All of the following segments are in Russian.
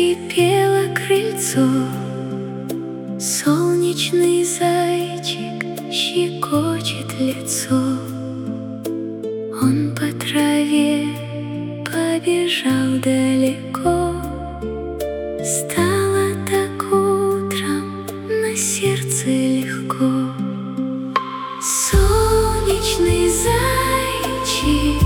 Заскрипело крыльцо, солнечный зайчик щекочет лицо. Он по траве побежал далеко. Стало так утром, на сердце легко. Солнечный зайчик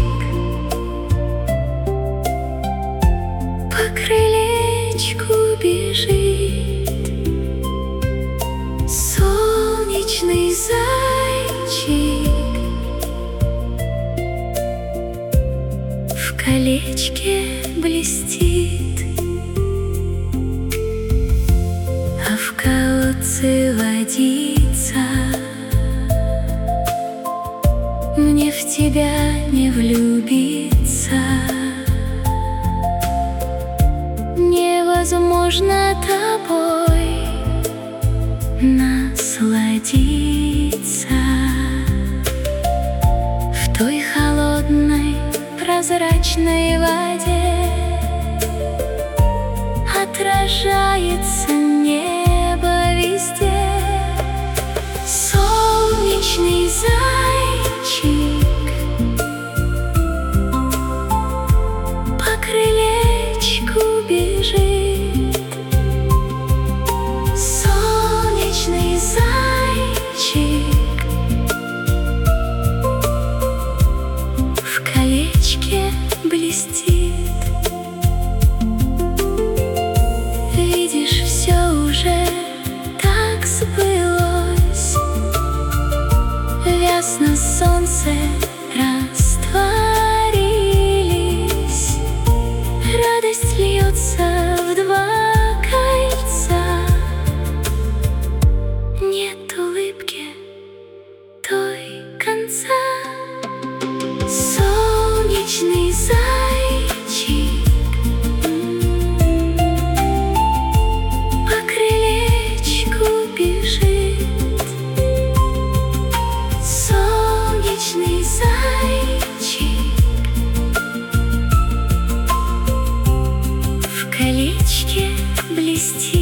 по крылечку бежит. Солнечный зайчик в колечке блестит, а в колодце водица. Мне в тебя не влюбиться невозможно тобой насладиться. В той холодной прозрачной воде отражается небо везде. Солнечный зайчик по крылечку бежит. Солнечный зайчик в колечке блестит. Видишь, все уже так сбылось. В ясно солнце растворились. Радость льется в два кольца. Нет улыбки той конца. Солнечный зайчик по крылечку бежит. Солнечный зайчик в колечке блестит.